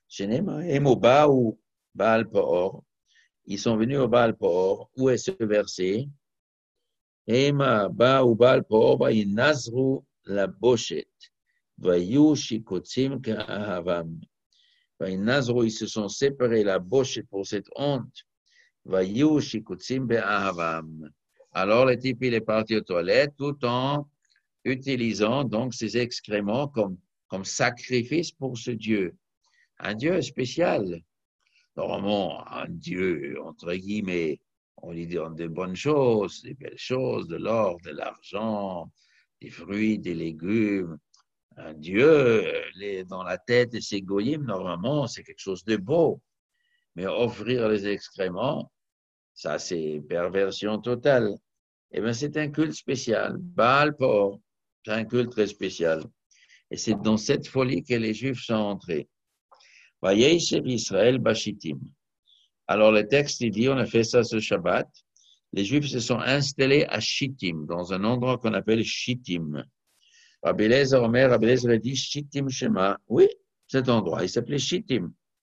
Ils sont venus au Baal Peor. Où est ce verset? Ema ba ou Baal Peor ba inazru la boshet. Vayu shikotzim ka'ahavam. Va inazru, ils se sont séparés la boshet pour cette honte. Vayu shikotzim be'ahavam. Alors le type il est parti aux toilettes tout en utilisant donc ses excréments comme sacrifice pour ce Dieu. Un Dieu spécial. Normalement, un Dieu, entre guillemets, on lui donne de bonnes choses, des belles choses, de l'or, de l'argent, des fruits, des légumes. Un Dieu, dans la tête de ces goyim, normalement, c'est quelque chose de beau. Mais offrir les excréments, ça, c'est perversion totale. Eh bien, c'est un culte spécial. Baal Por, c'est un culte très spécial. Et c'est dans cette folie que les Juifs sont entrés. Vayeshev Israël Bashitim. Alors le texte il dit, on a fait ça ce Shabbat, les Juifs se sont installés à Shittim, dans un endroit qu'on appelle Shittim. Rabbi Eliezer Omer, Rabbi Eliezer a dit Shittim Shema. Oui, cet endroit, il s'appelait Shittim.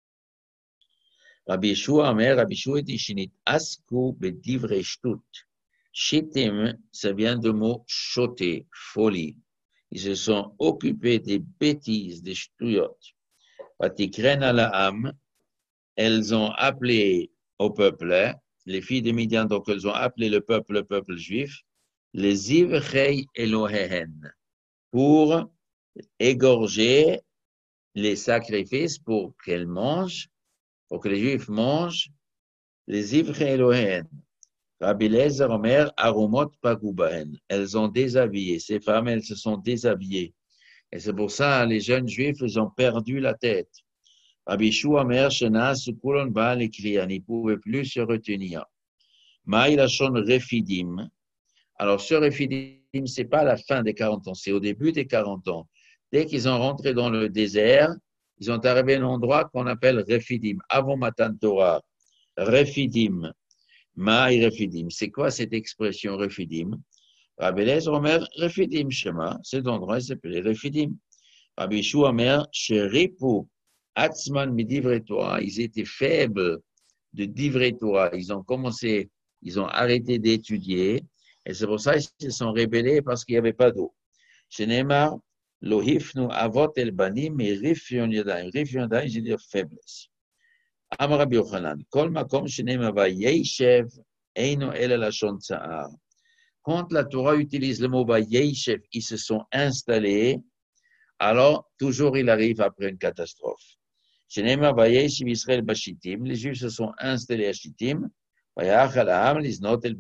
Rabbi Yeshua Omer, Rabbi Yeshua dit Shinit Asku Bedivrei Shtut. Shittim, ça vient du mot choter, folie. Ils se sont occupés des bêtises, des shtuyot. Vatikren à la âme, elles ont appelé au peuple, les filles de Midian, donc elles ont appelé le peuple juif, les Ivrei Elohehen, pour égorger les sacrifices pour qu'elles mangent, pour que les Juifs mangent, les Ivrei Elohehen. Rabbi Eliezer Omer, Arumot Pagubahen. Elles ont déshabillé, ces femmes, elles se sont déshabillées. Et c'est pour ça, les jeunes Juifs, ils ont perdu la tête. Rabbi Yeshua Omer, Shenas, Kulon Baal et Kriyan, ils ne pouvaient plus se retenir. Maïlachon Refidim. Alors, ce Refidim, ce n'est pas la fin des 40 ans, c'est au début des 40 ans. Dès qu'ils ont rentré dans le désert, ils ont arrivé à un endroit qu'on appelle Refidim, avant Matan Torah. Refidim. Maï Refidim. C'est quoi cette expression Refidim? Rabbi Eliezer Omer, Refidim Shema. Cet endroit s'appelait Refidim. Rabbi Yeshua Omer, Sheripu. Atzman Midivrei Torah. Ils étaient faibles de Divrei Torah. Ils ont arrêté d'étudier. Et c'est pour ça qu'ils se sont rébellés parce qu'il n'y avait pas d'eau. Shenemar, Lohifnu Avot El Banim et Rifyon Yadayim. Rifyon Yadayim, je veux dire faiblesse. Amar Rabbi Yochanan, Kol Makom Shenemar Vayeshev, Eino El Lashon Tsa'ar. Quand la Torah utilise le mot Vayeshev, ils se sont installés, alors toujours il arrive après une catastrophe. Shenemar Vayeshev Israël Bashitim, les Juifs se sont installés à Shittim,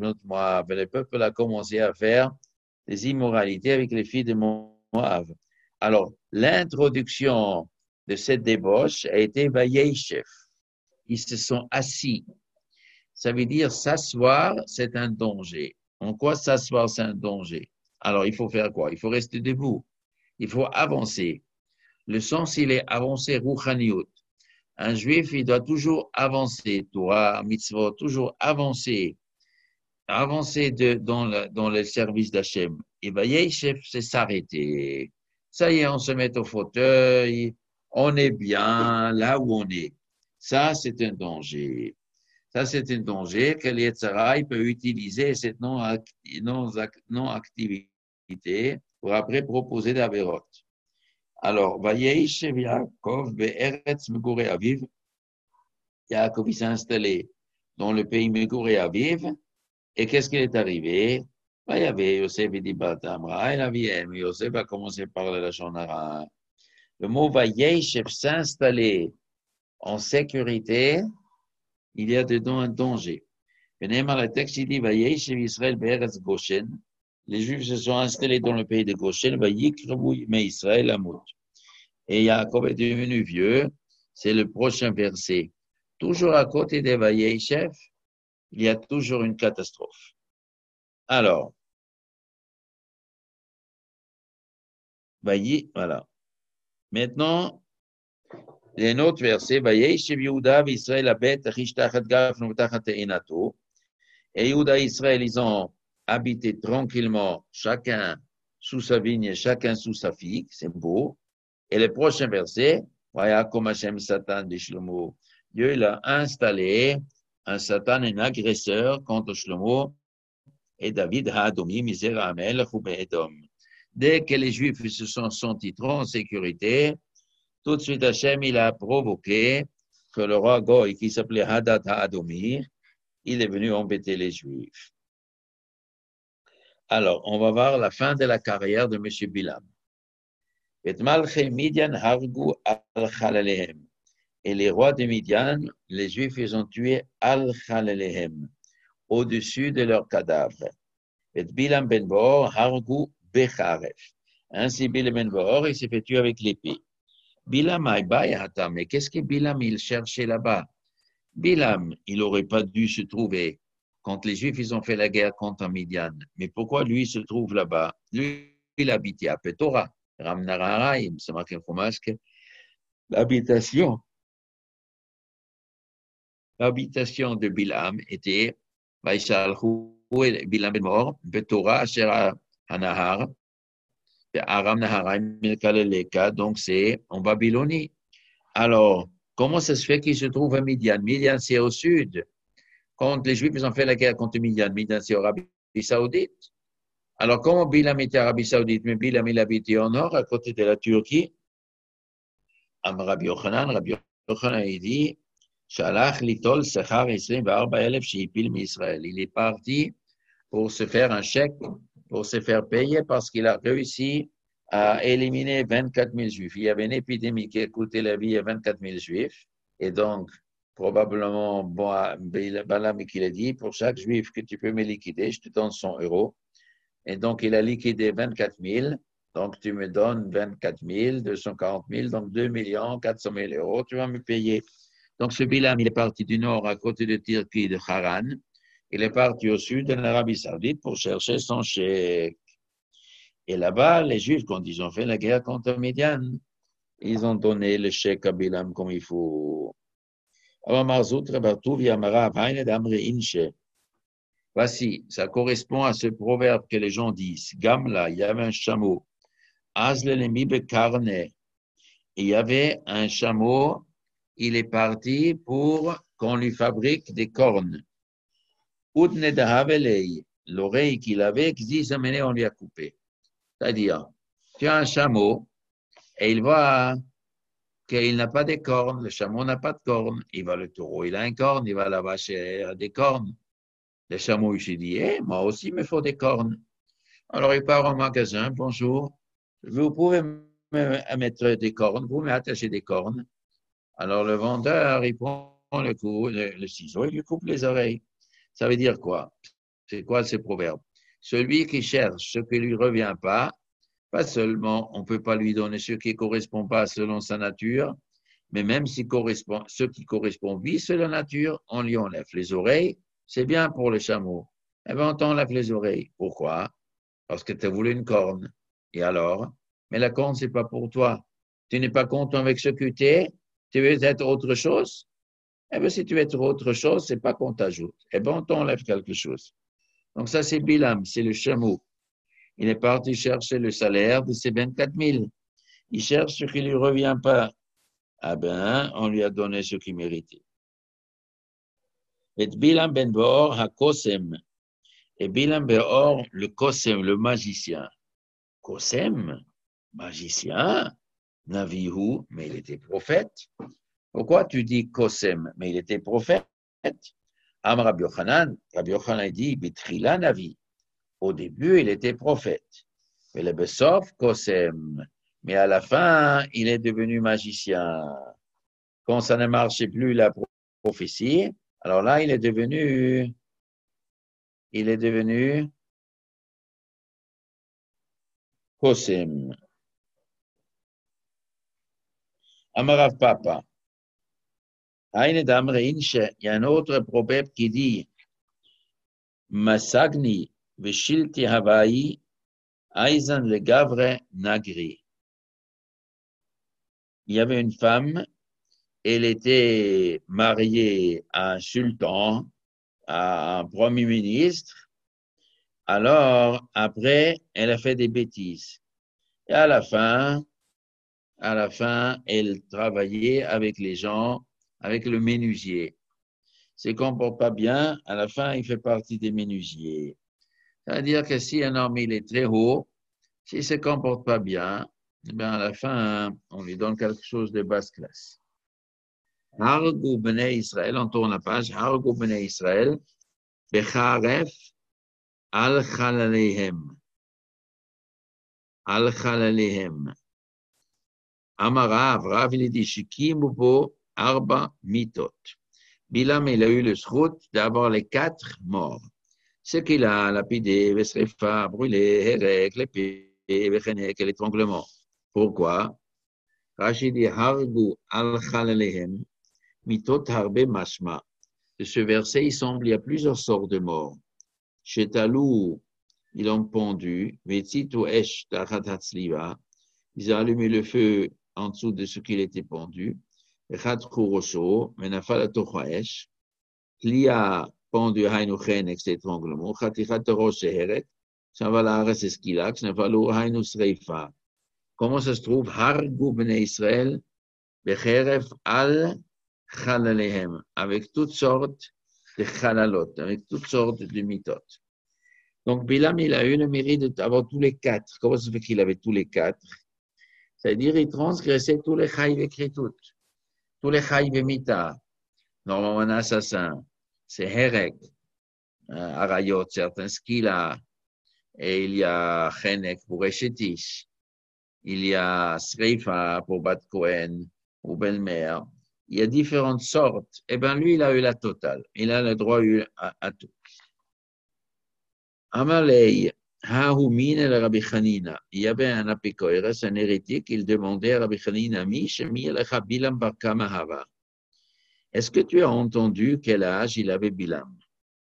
le peuple a commencé à faire des immoralités avec les filles de Moab. Alors, l'introduction de cette débauche a été Vayeshev. Ils se sont assis. Ça veut dire s'asseoir, c'est un danger. En quoi s'asseoir, c'est un danger? Alors, il faut faire quoi? Il faut rester debout. Il faut avancer. Le sens, il est avancer, rouchaniout. Un juif, il doit toujours avancer, Torah, mitzvot, toujours avancer dans le service d'Hachem. Et Vayeshev, c'est s'arrêter. Ça y est, on se met au fauteuil, on est bien là où on est. Ça, c'est un danger. Ça, c'est un danger que l'Yetzara peut utiliser cette non-activité pour après proposer d'Averot. Alors, Vayeshev Yaakov be'eretz megorei aviv. Yaakov s'est installé dans le pays Megorei Aviv. Et qu'est-ce qui est arrivé? Il y avait Yosef et Dibat Amra, et la vie, Yosef a commencé par la Shonara. Le mot Vayeshev, s'installer en sécurité, il y a dedans un danger. Dans le texte, il dit Vayeshev Israël be'eretz Goshen. Les Juifs se sont installés dans le pays de Goshen, Vayikrevu me Israël amut. Et Yaakov est devenu vieux. C'est le prochain verset. Toujours à côté de Vayeshev, il y a toujours une catastrophe. Alors, voilà. Maintenant, il y a un autre verset. Vayeshev Yehuda v'Israël abet rishtachat gafnu v'tachat einato. Et Yehuda et Israël, ils ont habité tranquillement, chacun sous sa vigne, chacun sous sa figue. C'est beau. Et le prochain verset, Vayakom Hashem Satan de Shlomo. Dieu, il a installé un Satan, un agresseur contre Shlomo et David Hadomi, Misera Amel, Edom. Dès que les Juifs se sont sentis trop en sécurité, tout de suite Hashem, il a provoqué que le roi Goy, qui s'appelait Hadad Hadomi, il est venu embêter les Juifs. Alors, on va voir la fin de la carrière de M. Bilam. Et les rois de Midian, les Juifs, ils ont tué Al-Khalalehem, au-dessus de leurs cadavres. Et Bilam ben Bor, Hargu Becharef. Ainsi, Bilam ben Bor, il s'est fait tuer avec l'épée. Bilam Aïbaïata, mais qu'est-ce que Bilam, il cherchait là-bas? Bilam, il n'aurait pas dû se trouver quand les Juifs, ils ont fait la guerre contre Midian. Mais pourquoi lui se trouve là-bas? Lui, il habitait à Petora. Ramnararaim, c'est marqué en masque. L'habitation de Bilam était Bilam ben Mor, Betora, Asher Hanahar, Aram Naharaim, Kaleleka, donc c'est en Babylonie. Alors, comment ça se fait qu'il se trouve à Midian? Midian, c'est au sud. Quand les Juifs ont fait la guerre contre Midian, Midian, c'est en Arabie Saoudite. Alors, comment Bilam était en Arabie Saoudite, mais Bilam, il habitait au nord, à côté de la Turquie? Rabbi Yochanan, il dit, Shalach litol sechar 24,000 sheipil m'Israël. Il est parti pour se faire un chèque, pour se faire payer parce qu'il a réussi à éliminer 24 000 Juifs. Il y avait une épidémie qui a coûté la vie à 24 000 Juifs. Et donc, probablement, Balaam qui l'a dit, pour chaque Juif que tu peux me liquider, je te donne 100 euros. Et donc, il a liquidé 24 000. Donc, tu me donnes 24 000, 240 000, donc 2 400 000 euros, tu vas me payer. Donc, ce Bilam, il est parti du nord à côté de Turquie, de Haran. Il est parti au sud de l'Arabie Saoudite pour chercher son chèque. Et là-bas, les Juifs, quand ils ont fait la guerre contre Midian, ils ont donné le chèque à Bilam comme il faut. Voici, ça correspond à ce proverbe que les gens disent. Gamla, il y avait un chameau. Azlelemi carne. Il y avait un chameau, il est parti pour qu'on lui fabrique des cornes. Udne de Havelei, l'oreille qu'il avait, on lui a coupé. C'est-à-dire, tu as un chameau et il voit qu'il n'a pas de cornes, le chameau n'a pas de cornes. Il va le taureau, il a un corne, il va la vache, elle a des cornes. Le chameau, il s'est dit, moi aussi, il me faut des cornes. Alors, il part au magasin, bonjour, vous pouvez me mettre des cornes, vous m'attachez des cornes. Alors, le vendeur, il prend le ciseau, il lui coupe les oreilles. Ça veut dire quoi? C'est quoi ce proverbe? Celui qui cherche ce qui ne lui revient pas, Pas seulement, on ne peut pas lui donner ce qui ne correspond pas selon sa nature, mais même si ce qui correspond, oui, selon la nature, on lui enlève les oreilles. C'est bien pour le chameau. Eh bien, on t'enlève les oreilles. Pourquoi? Parce que tu as voulu une corne. Et alors? Mais la corne, ce n'est pas pour toi. Tu n'es pas content avec ce que tu es. Tu veux être autre chose? Eh bien, si tu veux être autre chose, ce n'est pas qu'on t'ajoute. Eh bien, on t'enlève quelque chose. Donc, ça, c'est Bilam, c'est le chameau. Il est parti chercher le salaire de ses 24 000. Il cherche ce qui ne lui revient pas. Ah ben, on lui a donné ce qu'il méritait. Et Bilam ben Beor ha Kosem. Et Bilam ben Beor, le Kosem, le magicien. Kosem, magicien, Navihu, mais il était prophète. Pourquoi tu dis Kosem? Mais il était prophète. Am Rabbi Yochanan dit Bitrila Navi. Au début, il était prophète. Mais le Bessof Kosem. Mais à la fin, il est devenu magicien. Quand ça ne marchait plus la prophétie, alors là, il est devenu Kosem. Amarav Papa. Il y a un autre proverbe qui dit Masagni veshilti Havaï, Aizan le Gavre Nagri. Il y avait une femme, elle était mariée à un sultan, à un premier ministre. Alors, après, elle a fait des bêtises. Et à la fin, elle travaillait avec les gens, avec le menuisier. Se comporte pas bien, à la fin, il fait partie des menuisiers. C'est-à-dire que si un homme il est très haut, s'il se comporte pas bien, eh bien à la fin, on lui donne quelque chose de basse classe. Hargou bnei Israël, on tourne la page, Hargou bnei Israël, becharef al chalalehem. Al chalalehem. Amarav, Rav, il dit, Shikimu bo arba mitot. Bilam, il a eu le srout d'avoir les 4 morts. Ce qu'il a lapidé, Vesrefa, brûlé, Hérek, l'épée, Vechenek et l'étranglement. Pourquoi? Rachid dit, Hargu al chalalehem, mitot harbe mashma. De ce verset, il semble, il y a plusieurs sortes de morts. Chez Talou, ils l'ont pendu, Vetitu esh tachat hatzliva, ils ont allumé le feu en dessous de ce qu'il était pendu. Echat churosho, menafal atocha esh, Klia pendu hainu chenek, c'est étranglement, chatichat rosh heret, Shavala c'est skilax, Nefalo hainu sreifa. Comment ça se trouve? Hargu bnei Israël, becheref al chalalehem, avec toutes sortes de chalalot, avec toutes sortes de mitot. Donc, Bilam, il a eu le mérite d'avoir tous les 4. Comment ça se fait qu'il avait tous les 4? C'est-à-dire, il transgressait tous les chaïv écritout, tous les chaïv mita. Normalement, un assassin, c'est Herek, Arayot, certains skila, et il y a Chenek pour Eshetish, il y a Sreifa pour Bat Kohen ou Belmer. Il y a différentes sortes. Eh bien, lui, il a eu la totale. Il a le droit à tout. Amalei, Hahumin el Rabbi Hanina. Il y avait un apikoïres, un hérétique, il demandait à Rabbi Hanina, Mishemi el Bilam bar Kamahava. Est-ce que tu as entendu quel âge il avait Bilam?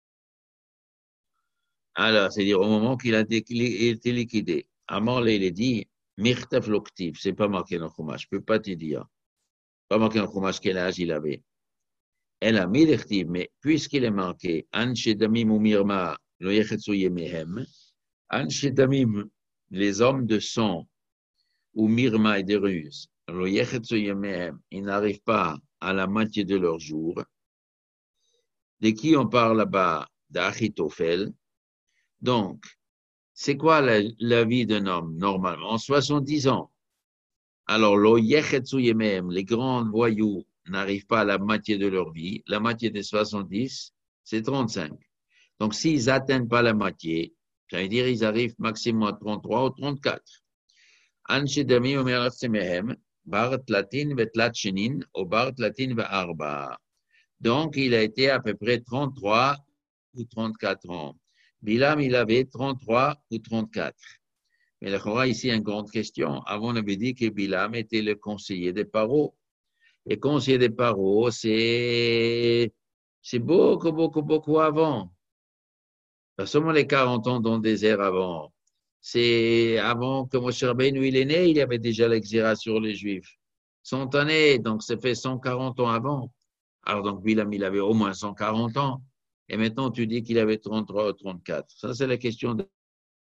Alors, c'est-à-dire au moment qu'il a été liquidé. Amalei, il a dit, Mirtaf Loktiv, c'est pas marqué dans le Chumash, je peux pas te dire. Pas marqué dans le Chumash quel âge il avait. Elle a mis l'Echtiv, mais puisqu'il est marqué, Anche Damim ou Mirma, lo Yechetsu Yemehem, Anche Damim, les hommes de sang, ou Mirma et des ruses, lo Yechetsu Yemehem, ils n'arrivent pas à la moitié de leur jour. De qui on parle là-bas? D'Achitophel. Donc, c'est quoi la vie d'un homme, normalement? 70 ans. Alors, lo Yechetsu Yemehem, les grands voyous, n'arrivent pas à la moitié de leur vie. La moitié des 70, c'est 35. Donc, s'ils n'atteignent pas la moitié, ça veut dire qu'ils arrivent maximum à 33 ou 34. Anshidami omer semehem, bar tlatin vetlat shenin, ou bar tlatin ve'arba. Donc, il a été à peu près 33 ou 34 ans. Bilam, il avait 33 ou 34. Mais la Chora, ici, une grande question. Avant, on avait dit que Bilam était le conseiller des Paro. Et conseiller des Paro, c'est beaucoup, beaucoup, beaucoup avant. Pas seulement les 40 ans dans le désert avant. C'est avant que Moshe Rabbeinu il est né, il y avait déjà l'exira sur les Juifs. 100 années, donc ça fait 140 ans avant. Alors donc Bilam, il avait au moins 140 ans. Et maintenant, tu dis qu'il avait 33 ou 34. Ça, c'est la question de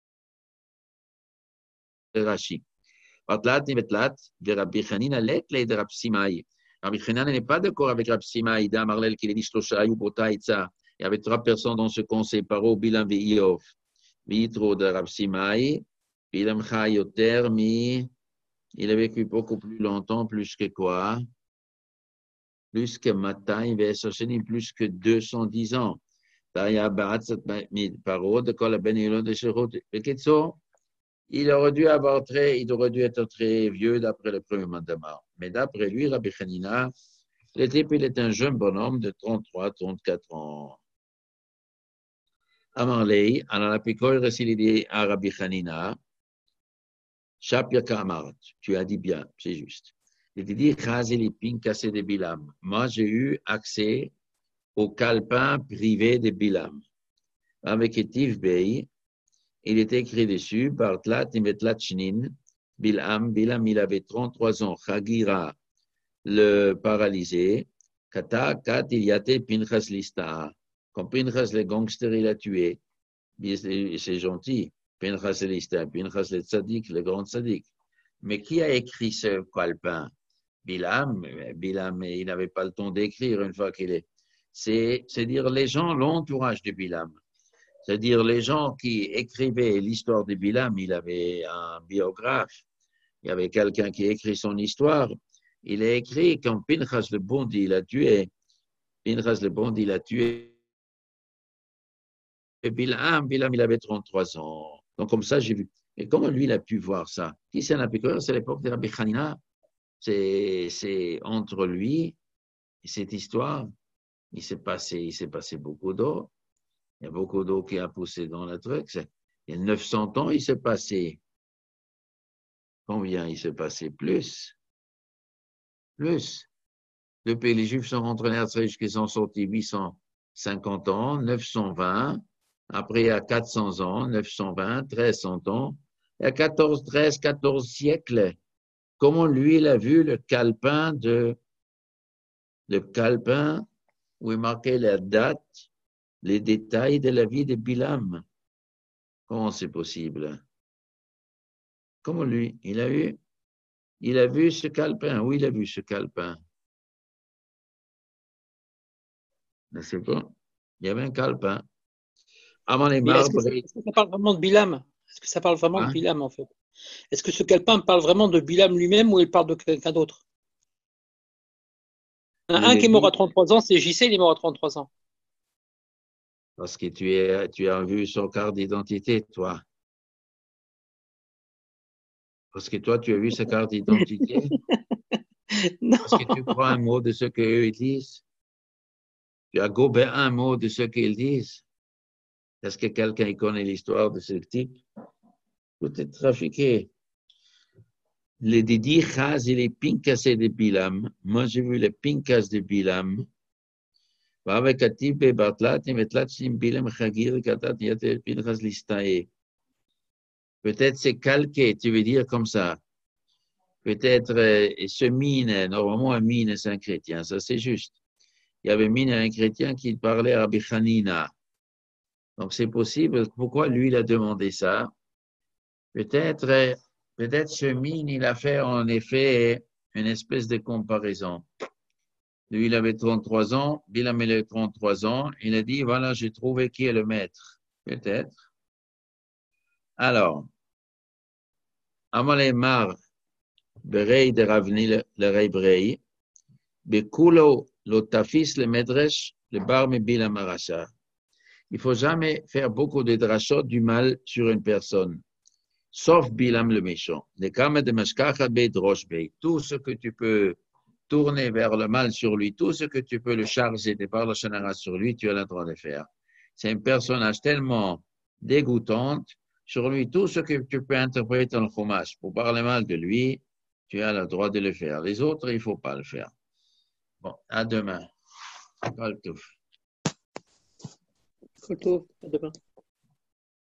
Rashi. Batlat, Nivetlat, de Rabbi Hanina, l'etle de Rabbi Simai. Rabbi Hanina n'est pas d'accord avec Rabbi Simai, d'Amarlel, qu'il est dit Shlosha, Yubota, Itza. Il y avait 3 personnes dans ce conseil, Paro, Bilam et Iov. Vitro de Rabbi Simai, Bilam Chayoter, il a vécu beaucoup plus longtemps, plus que quoi? Plus que Matai, plus que 210 ans. Il aurait dû être très vieux d'après le premier mandement. Mais d'après lui, Rabbi Hanina, le type, il est un jeune bonhomme de 33, 34 ans. Amarlei, alors la picole dit à Rabbi Hanina, Shapir Kamarat, tu as dit bien, c'est juste. Il te dit, Chazeli Pinkasse de Bilam. Moi, j'ai eu accès au calepin privé de Bilam. Avec Etiv Bey, il est écrit dessus, Bartlat Imetlat Shnin, Bilam, il avait 33 ans, Chagira, le paralysé, Kata, Kat, il y avait Pinchas Lista. Quand Pinchas le gangster, il a tué, c'est gentil, Pinchas Lista, Pinchas le tzaddik, le grand tzaddik. Mais qui a écrit ce calepin? Bilam, il n'avait pas le temps d'écrire une fois qu'il est. C'est dire les gens, l'entourage de Bilam. C'est-à-dire les gens qui écrivaient l'histoire de Bilam, il avait un biographe, il y avait quelqu'un qui écrit son histoire. Il a écrit quand Pinchas le Bondi l'a tué. Pinchas le Bondi l'a tué. Et Bilam, il avait 33 ans. Donc comme ça, j'ai vu. Et comment lui, il a pu voir ça? Qui c'est un apicureur? C'est l'époque de Rabbi Hanina. C'est entre lui et cette histoire, il s'est passé beaucoup d'eau. Il y a beaucoup d'eau qui a poussé dans le truc. Il y a 900 ans, il s'est passé. Combien il s'est passé? Plus. Depuis les Juifs sont rentrés en Israël jusqu'à sont sortis 850 ans, 920. Après, il y a 400 ans, 920, 1300 ans. Il y a 14 siècles. Comment lui, il a vu le calepin où il marquait la date, les détails de la vie de Bilam. Comment c'est possible? Comment lui, il a vu ce calepin. Où il a vu ce calepin? Je ne sais pas. Il y avait un calepin. Avant les marbres. Est-ce que ça parle vraiment de Bilam? Est-ce que ça parle vraiment de Bilam, en fait? Est-ce que ce calepin parle vraiment de Bilam lui-même ou il parle de quelqu'un d'autre? Un qui est mort à 33 ans, c'est JC, il est mort à 33 ans. Parce que tu as vu son carte d'identité, toi. Parce que toi, tu as vu sa carte d'identité. Non. Parce que tu crois un mot de ce qu'eux disent. Tu as gobé un mot de ce qu'ils disent. Est-ce que quelqu'un connaît l'histoire de ce type? Tout est trafiqué. Les Didi Chaz et les Pinkas de Bilam. Moi, j'ai vu les Pinkas de Bilam. Peut-être c'est calqué, tu veux dire comme ça. Peut-être ce mine, normalement un mine c'est un chrétien, ça c'est juste. Il y avait mine un chrétien qui parlait à Rabbi Hanina. Donc c'est possible. Pourquoi lui il a demandé ça? Peut-être ce mine il a fait en effet une espèce de comparaison. Lui, il avait 33 ans, Bilam avait 33 ans, il a dit, voilà, j'ai trouvé qui est le maître. Peut-être. Alors, Amalemar, Berei de Ravni, le rei Brei, Bekulo, l'otafis, le Medrash, le Barme Bilam Arasha. Il faut jamais faire beaucoup de drachot du mal sur une personne, sauf Bilam le méchant. Les kames de Mashkacha Bedrosh Bey, tout ce que tu peux tourner vers le mal sur lui, tout ce que tu peux le charger de par le Shonara sur lui, tu as le droit de faire. C'est un personnage tellement dégoûtante, sur lui tout ce que tu peux interpréter dans le Chumash. Pour parler mal de lui, tu as le droit de le faire. Les autres, il ne faut pas le faire. Bon, à demain. Kol Tov. Kol Tov, à demain.